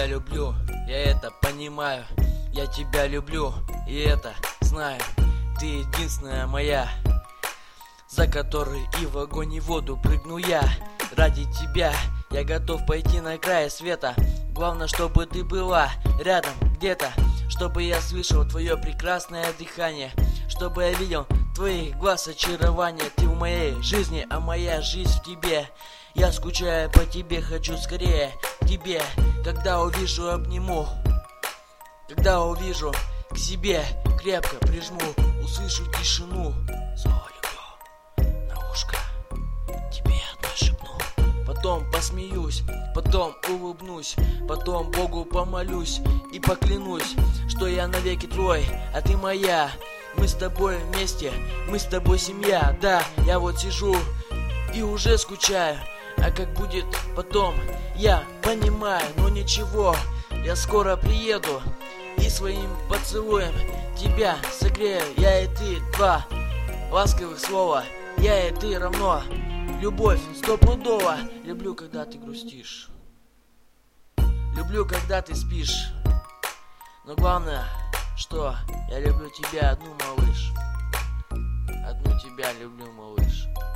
тебя люблю, я это понимаю. Я тебя люблю, и это знаю. Ты единственная моя, за которой и в огонь и в воду прыгну я. Ради тебя я готов пойти на край света. Главное, чтобы ты была рядом где-то, чтобы я слышал твое прекрасное дыхание, чтобы я видел твоих глаз очарование. Ты в моей жизни, а моя жизнь в тебе. Я скучаю по тебе, хочу скорее к тебе. Когда увижу, обниму, когда увижу, к себе крепко прижму. Услышу тишину, слово люблю на ушко тебе одно шепну. Потом посмеюсь, потом улыбнусь, потом Богу помолюсь и поклянусь, что я навеки твой, а ты моя. Мы с тобой вместе, мы с тобой семья. Да, я вот сижу и уже скучаю. А как будет потом, я понимаю, но ничего, я скоро приеду и своим поцелуем тебя согрею. Я и ты, два ласковых слова, я и ты равно. Любовь стопудово. Люблю, когда ты грустишь, люблю, когда ты спишь. Но главное, что я люблю тебя одну, малыш. Одну тебя люблю, малыш.